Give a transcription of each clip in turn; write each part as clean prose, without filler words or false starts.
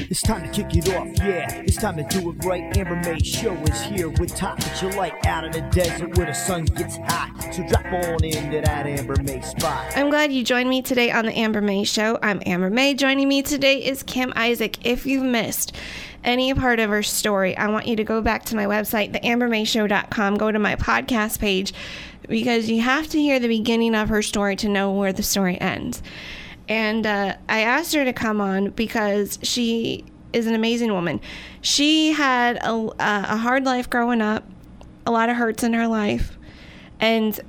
It's time to kick it off, yeah. It's time to do it right. Amber May Show is here with topics you like, out in the desert where the sun gets hot. So drop on into that Amber May spot. I'm glad you joined me today on the Amber May Show. I'm Amber May. Joining me today is Kim Isaac. If you've missed any part of her story, I want you to go back to my website, theambermayshow.com, go to my podcast page, because you have to hear the beginning of her story to know where the story ends. And I asked her to come on because she is an amazing woman. She had a hard life growing up, a lot of hurts in her life. And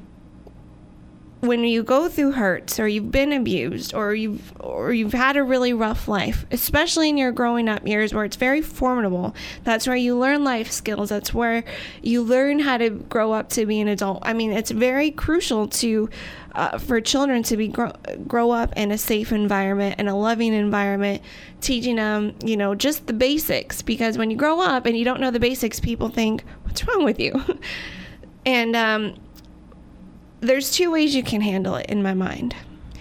when you go through hurts, or you've been abused, or you've had a really rough life, especially in your growing up years where it's very formidable, that's where you learn life skills. That's where you learn how to grow up to be an adult. I mean, it's very crucial for children to grow up in a safe environment and a loving environment, teaching them, just the basics. Because when you grow up and you don't know the basics, people think, "What's wrong with you?" And there's two ways you can handle it in my mind.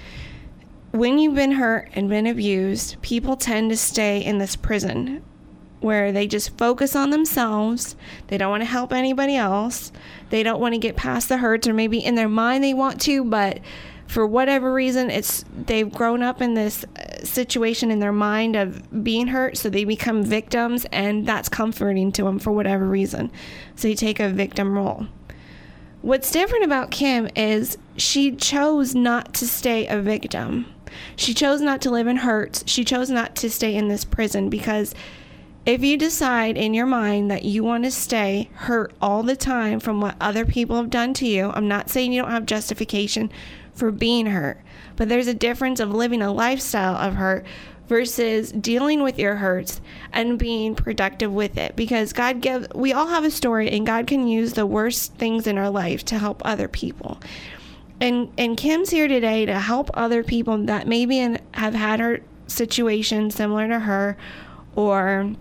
When you've been hurt and been abused, people tend to stay in this prison where they just focus on themselves. They don't want to help anybody else. They don't want to get past the hurts, or maybe in their mind they want to, but for whatever reason, they've grown up in this situation in their mind of being hurt, so they become victims, and that's comforting to them for whatever reason. So you take a victim role. What's different about Kim is she chose not to stay a victim. She chose not to live in hurts. She chose not to stay in this prison, because if you decide in your mind that you want to stay hurt all the time from what other people have done to you, I'm not saying you don't have justification for being hurt, but there's a difference of living a lifestyle of hurt versus dealing with your hurts and being productive with it. Because we all have a story, and God can use the worst things in our life to help other people. And Kim's here today to help other people that maybe have had her situation similar to her, or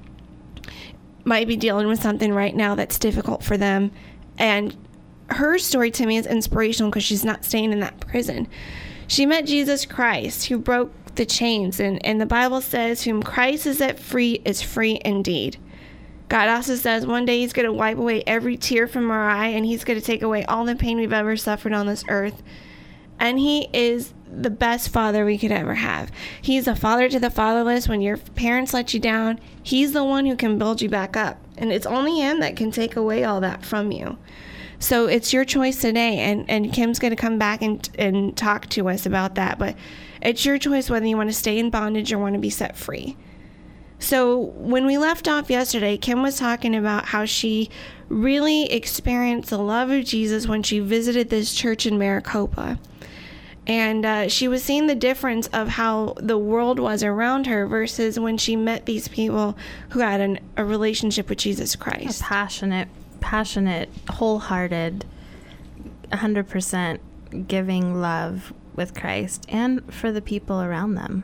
might be dealing with something right now that's difficult for them. And her story to me is inspirational because she's not staying in that prison. She met Jesus Christ, who broke the chains, and the Bible says, "Whom Christ has set free is free indeed." God also says one day he's going to wipe away every tear from our eye, and he's going to take away all the pain we've ever suffered on this earth. And he is the best father we could ever have. He's a father to the fatherless. When your parents let you down, he's the one who can build you back up. And it's only him that can take away all that from you. So it's your choice today. And Kim's going to come back and talk to us about that. But it's your choice whether you want to stay in bondage or want to be set free. So when we left off yesterday, Kim was talking about how she really experienced the love of Jesus when she visited this church in Maricopa. And she was seeing the difference of how the world was around her versus when she met these people who had a relationship with Jesus Christ. A passionate, wholehearted, 100% giving love with Christ and for the people around them.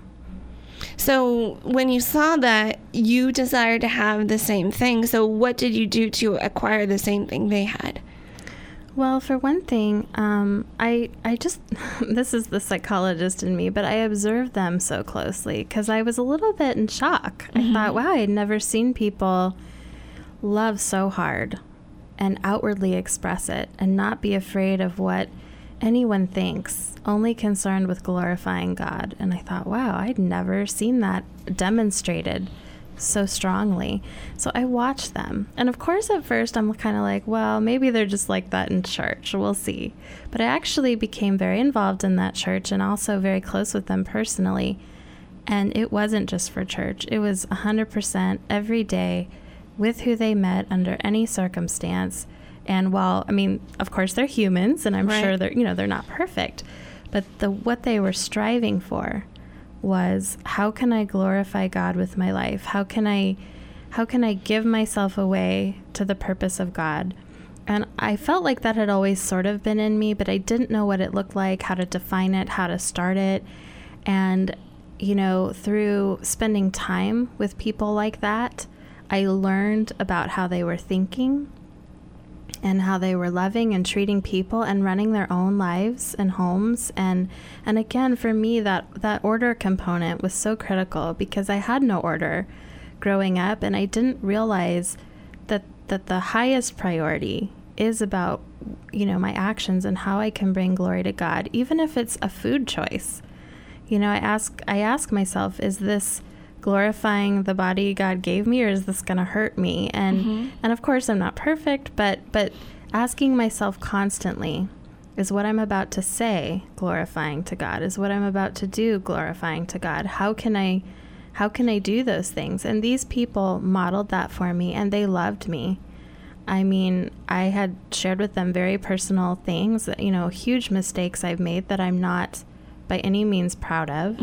So when you saw that, you desired to have the same thing. So what did you do to acquire the same thing they had? Well, for one thing, I just, this is the psychologist in me, but I observed them so closely because I was a little bit in shock. I thought, wow, I'd never seen people love so hard and outwardly express it and not be afraid of what anyone thinks, only concerned with glorifying God. And I thought, wow, I'd never seen that demonstrated so strongly. So I watched them. And of course, at first, I'm kind of like, well, maybe they're just like that in church. We'll see. But I actually became very involved in that church and also very close with them personally. And it wasn't just for church. It was 100% every day with who they met under any circumstance. And while, of course, they're humans, and I'm sure they're not perfect, but what they were striving for was, how can I glorify God with my life? How can I give myself away to the purpose of God? And I felt like that had always sort of been in me, but I didn't know what it looked like, how to define it, how to start it. And, through spending time with people like that, I learned about how they were thinking and how they were loving and treating people and running their own lives and homes. And again, for me, that order component was so critical because I had no order growing up, and I didn't realize that the highest priority is about, my actions and how I can bring glory to God, even if it's a food choice. I ask myself, is this glorifying the body God gave me, or is this going to hurt me? And of course I'm not perfect, but asking myself constantly, is what I'm about to say glorifying to God? Is what I'm about to do glorifying to God? How can I do those things? And these people modeled that for me, and they loved me. I mean, I had shared with them very personal things, huge mistakes I've made that I'm not by any means proud of.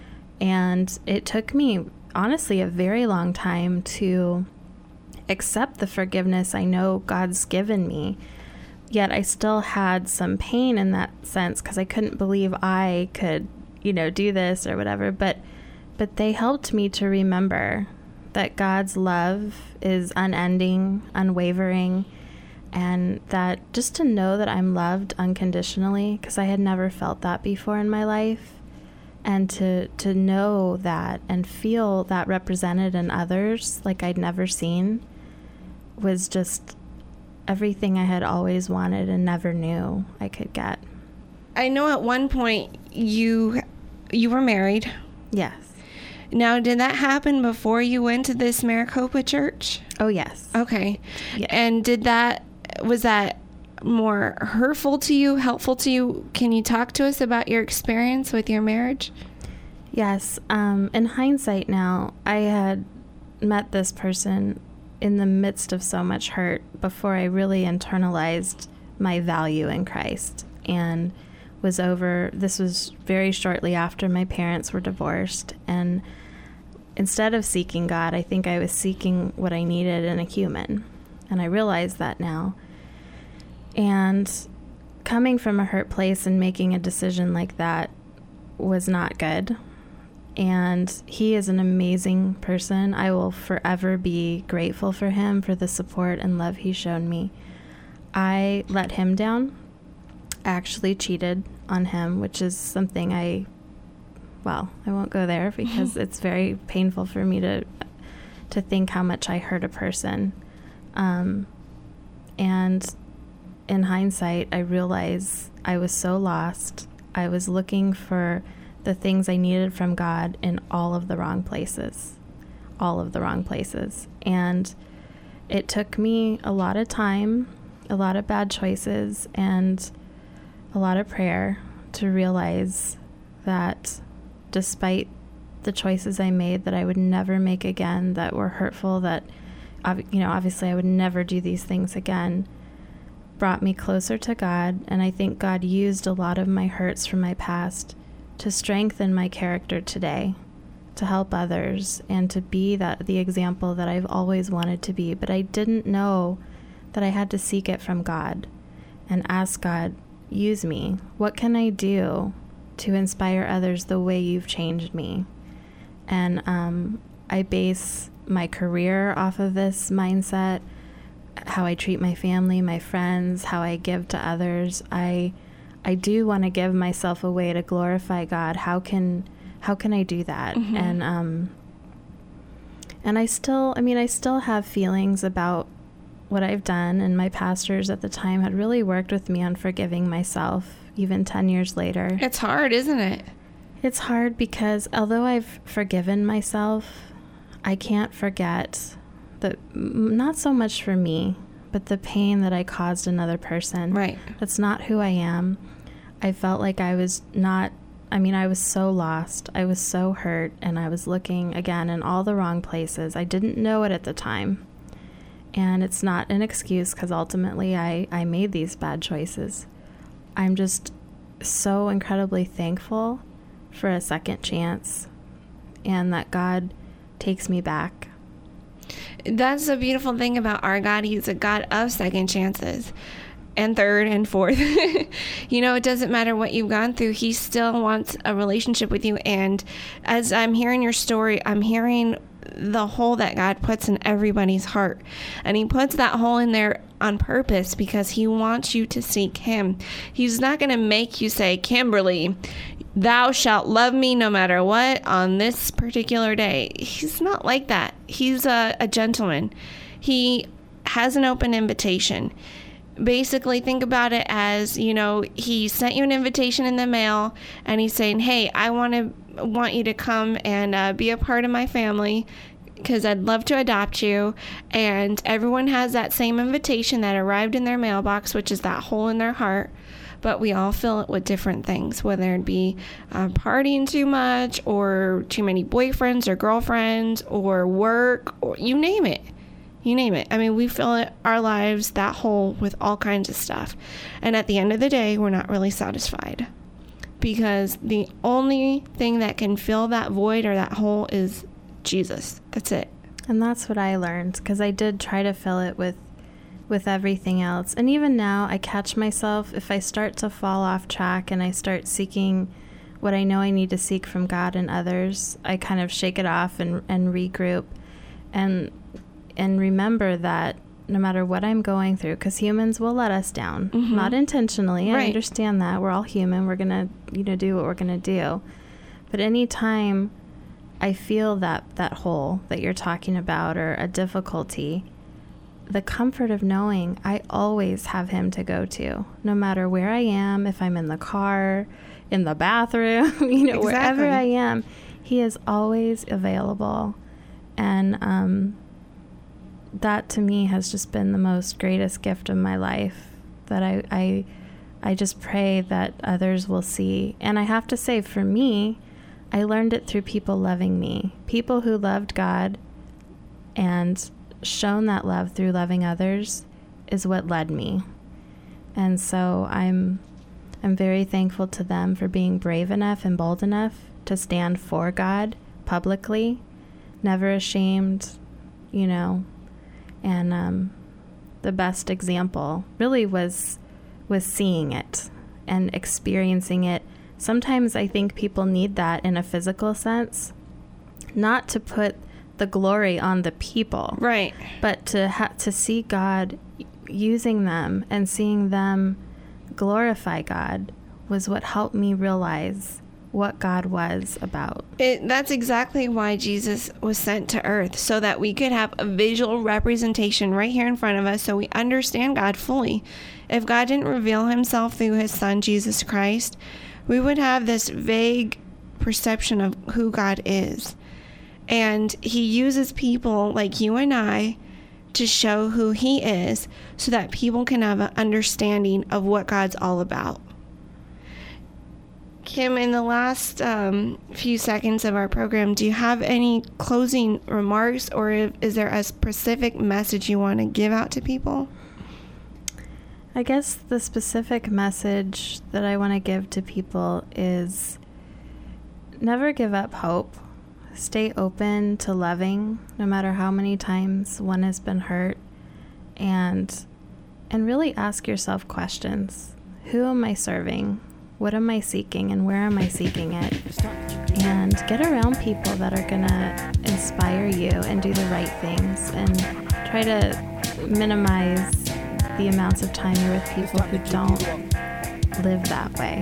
And it took me, honestly, a very long time to accept the forgiveness I know God's given me. Yet I still had some pain in that sense, because I couldn't believe I could, do this or whatever. But they helped me to remember that God's love is unending, unwavering, and that just to know that I'm loved unconditionally, because I had never felt that before in my life. And to know that and feel that represented in others like I'd never seen was just everything I had always wanted and never knew I could get. I know at one point you were married. Yes. Now, did that happen before you went to this Maricopa church? Oh, yes. Okay. Yes. And was that more hurtful to you, helpful to you? Can you talk to us about your experience with your marriage? Yes. In hindsight now, I had met this person in the midst of so much hurt before I really internalized my value in Christ, and this was very shortly after my parents were divorced. And instead of seeking God, I think I was seeking what I needed in a human. And I realize that now. And coming from a hurt place and making a decision like that was not good. And he is an amazing person. I will forever be grateful for him, for the support and love he's shown me. I let him down. I actually cheated on him, which is something I won't go there because it's very painful for me to think how much I hurt a person. And in hindsight, I realize I was so lost. I was looking for the things I needed from God in all of the wrong places. And it took me a lot of time, a lot of bad choices, and a lot of prayer to realize that despite the choices I made that I would never make again, that were hurtful, that, obviously I would never do these things again, brought me closer to God. And I think God used a lot of my hurts from my past to strengthen my character today, to help others, and to be the example that I've always wanted to be. But I didn't know that I had to seek it from God and ask God, use me. What can I do to inspire others the way you've changed me? And I base my career off of this mindset, how I treat my family, my friends, how I give to others. I do want to give myself a way to glorify God. How can I do that? And I still have feelings about what I've done, and my pastors at the time had really worked with me on forgiving myself, even 10 years later. It's hard, isn't it? It's hard because although I've forgiven myself, I can't forget not so much for me, but the pain that I caused another person. Right. That's not who I am. I felt like I was so lost. I was so hurt, and I was looking again in all the wrong places. I didn't know it at the time. And it's not an excuse, because ultimately I made these bad choices. I'm just so incredibly thankful for a second chance, and that God takes me back. That's the beautiful thing about our God. He's a God of second chances and third and fourth. It doesn't matter what you've gone through. He still wants a relationship with you. And as I'm hearing your story, I'm hearing the hole that God puts in everybody's heart. And he puts that hole in there on purpose because he wants you to seek him. He's not going to make you say, Kimberly, thou shalt love me no matter what on this particular day. He's not like that. He's a gentleman. He has an open invitation. Basically, think about it as, he sent you an invitation in the mail and he's saying, hey, I want you to come and be a part of my family because I'd love to adopt you. And everyone has that same invitation that arrived in their mailbox, which is that hole in their heart. But we all fill it with different things, whether it be partying too much or too many boyfriends or girlfriends or work, or you name it. You name it. I mean, we fill our lives, that hole, with all kinds of stuff. And at the end of the day, we're not really satisfied. Because the only thing that can fill that void or that hole is Jesus. That's it. And that's what I learned, because I did try to fill it with everything else. And even now, I catch myself, if I start to fall off track and I start seeking what I know I need to seek from God and others, I kind of shake it off and regroup and remember that no matter what I'm going through, because humans will let us down, not intentionally. Right. I understand that. We're all human. We're going to, do what we're going to do. But anytime I feel that hole that you're talking about or a difficulty, the comfort of knowing I always have him to go to, no matter where I am, if I'm in the car, in the bathroom, Exactly. Wherever I am, he is always available. And that to me has just been the most greatest gift of my life, that I just pray that others will see. And I have to say, for me, I learned it through people loving me, people who loved God and shown that love through loving others is what led me. And so I'm very thankful to them for being brave enough and bold enough to stand for God publicly, never ashamed, and the best example really was seeing it and experiencing it. Sometimes I think people need that in a physical sense, not to put the glory on the people, Right. but to see God using them and seeing them glorify God was what helped me realize what God was about. That's exactly why Jesus was sent to earth, so that we could have a visual representation right here in front of us so we understand God fully. If God didn't reveal himself through his son, Jesus Christ, we would have this vague perception of who God is. And he uses people like you and I to show who he is so that people can have an understanding of what God's all about. Kim, in the last few seconds of our program, do you have any closing remarks, or is there a specific message you want to give out to people? I guess the specific message that I want to give to people is never give up hope. Stay open to loving, no matter how many times one has been hurt, and really ask yourself questions. Who am I serving? What am I seeking, and where am I seeking it? And get around people that are going to inspire you and do the right things, and try to minimize the amounts of time you're with people who don't live that way.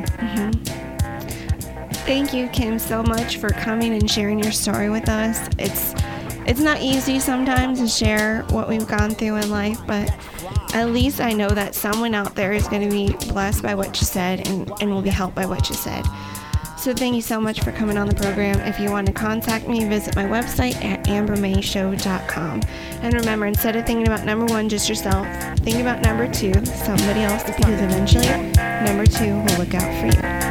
Thank you, Kim, so much for coming and sharing your story with us. It's not easy sometimes to share what we've gone through in life, but at least I know that someone out there is going to be blessed by what you said and will be helped by what you said. So thank you so much for coming on the program. If you want to contact me, visit my website at ambermayshow.com. And remember, instead of thinking about number one, just yourself, think about number two, somebody else, because eventually number two will look out for you.